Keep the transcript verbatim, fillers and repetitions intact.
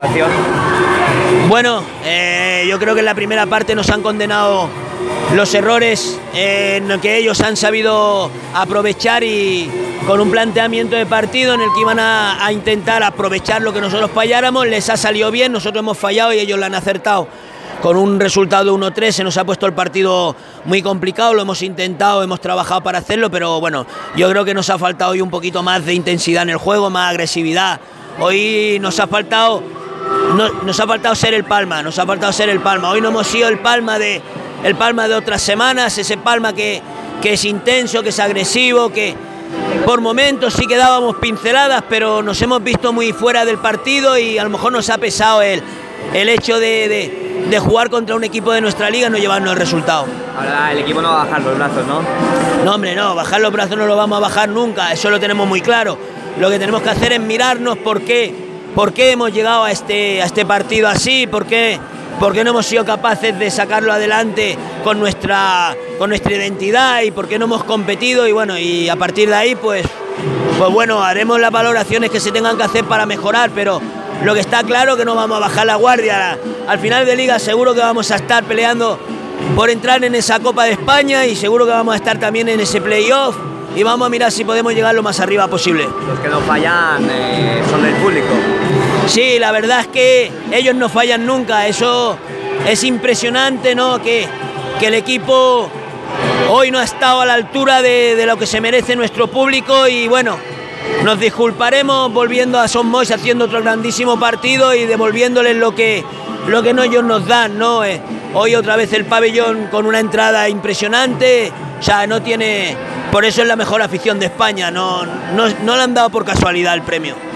Bueno, eh, yo creo que en la primera parte nos han condenado los errores eh, en que ellos han sabido aprovechar, y con un planteamiento de partido en el que iban a, a intentar aprovechar lo que nosotros falláramos. Les ha salido bien, nosotros hemos fallado y ellos lo han acertado. Con un resultado de uno tres se nos ha puesto el partido muy complicado, lo hemos intentado, hemos trabajado para hacerlo, pero bueno, yo creo que nos ha faltado hoy un poquito más de intensidad en el juego, más agresividad. Hoy nos ha faltado, no, nos ha faltado ser el Palma, nos ha faltado ser el Palma. Hoy no hemos sido el Palma de, el Palma de otras semanas, ese Palma que, que es intenso, que es agresivo, que por momentos sí que dábamos pinceladas, pero nos hemos visto muy fuera del partido y a lo mejor nos ha pesado el, el hecho de... de de jugar contra un equipo de nuestra liga y no llevarnos el resultado. Ahora el equipo no va a bajar los brazos, ¿no? No, hombre, no, bajar los brazos no lo vamos a bajar nunca, eso lo tenemos muy claro. Lo que tenemos que hacer es mirarnos por qué, por qué hemos llegado a este, a este partido así, por qué, por qué no hemos sido capaces de sacarlo adelante con nuestra, con nuestra identidad, y por qué no hemos competido, y bueno, y a partir de ahí pues, pues bueno, haremos las valoraciones que se tengan que hacer para mejorar, pero lo que está claro es que no vamos a bajar la guardia. Al final de liga seguro que vamos a estar peleando por entrar en esa Copa de España, y seguro que vamos a estar también en ese playoff, y vamos a mirar si podemos llegar lo más arriba posible. Los que no fallan eh, son del público. Sí, la verdad es que ellos no fallan nunca, eso es impresionante, ¿no? Que, que el equipo hoy no ha estado a la altura de, de lo que se merece nuestro público, y bueno, nos disculparemos volviendo a Son Moix, haciendo otro grandísimo partido y devolviéndoles lo que, lo que no ellos nos dan, ¿no? Eh, hoy otra vez el pabellón con una entrada impresionante, o sea, no tiene... Por eso es la mejor afición de España, no, no, no le han dado por casualidad el premio.